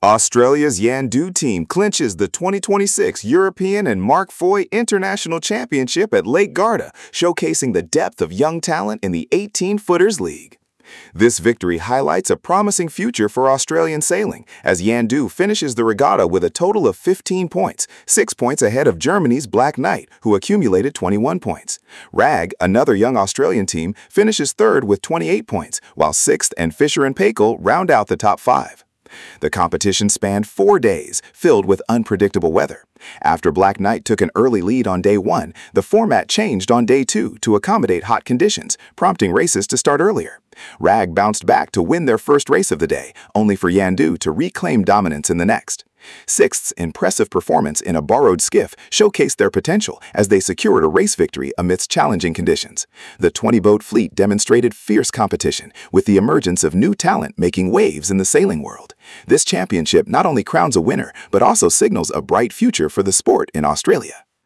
Australia's Yandu team clinches the 2026 European and Mark Foy International Championship at Lake Garda, showcasing the depth of young talent in the 18-footers league. This victory highlights a promising future for Australian sailing, as Yandu finishes the regatta with a total of 15 points, 6 points ahead of Germany's Black Knight, who accumulated 21 points. RAG, another young Australian team, finishes third with 28 points, while Sixth and Fisher and Paykel round out the top 5. The competition spanned 4 days, filled with unpredictable weather. After Black Knight took an early lead on day 1, the format changed on day 2 to accommodate hot conditions, prompting races to start earlier. RAG bounced back to win their first race of the day, only for Yandu to reclaim dominance in the next. Sixth's impressive performance in a borrowed skiff showcased their potential as they secured a race victory amidst challenging conditions. The 20-boat fleet demonstrated fierce competition, with the emergence of new talent making waves in the sailing world. This championship not only crowns a winner, but also signals a bright future for the sport in Australia.